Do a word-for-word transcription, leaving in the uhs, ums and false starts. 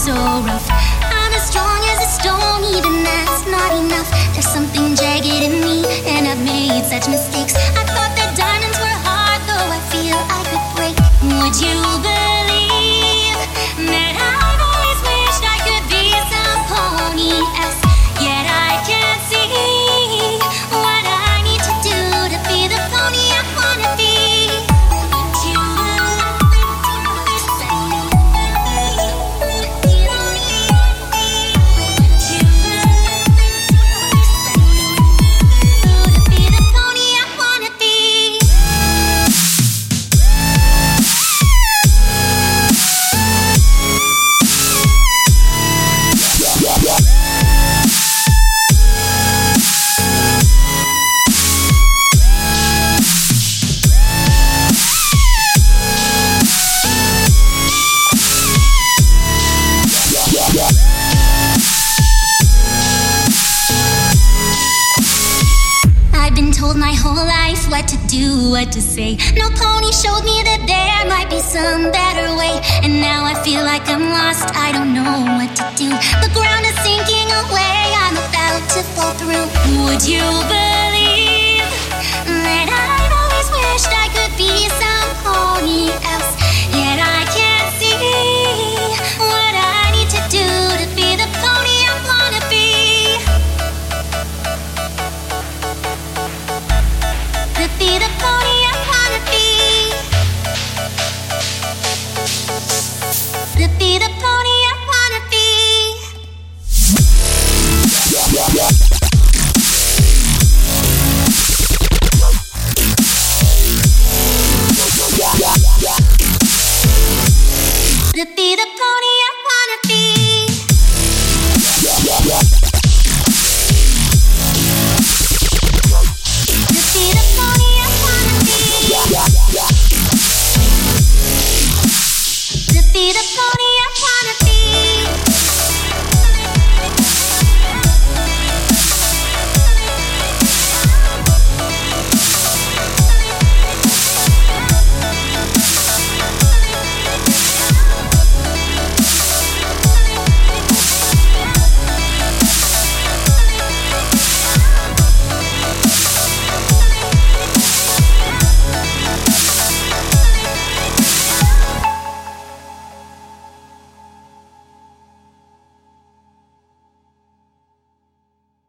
so rough. I'm as strong as a stone, even that's not enough. There's something jagged in me, and I've made such mistakes. I thought that diamonds were hard, though I feel I could break. Would you believe that I've always wished I could be somebody else? Yet I can't see what I need to do to be the pony I wanna be. My whole life what to do, what to say. No pony showed me that there might be some better way. And now I feel like I'm lost, I don't know what to do. The ground is sinking away, I'm about to fall through. Would you believe that I've always wished I could be some pony else? Yet I can't see what I need to do to be the pony I wanna be. To be the pony I wanna be. To be the pony I wanna be. To be the pony I wanna be. To be the pony I wanna be. To be the pony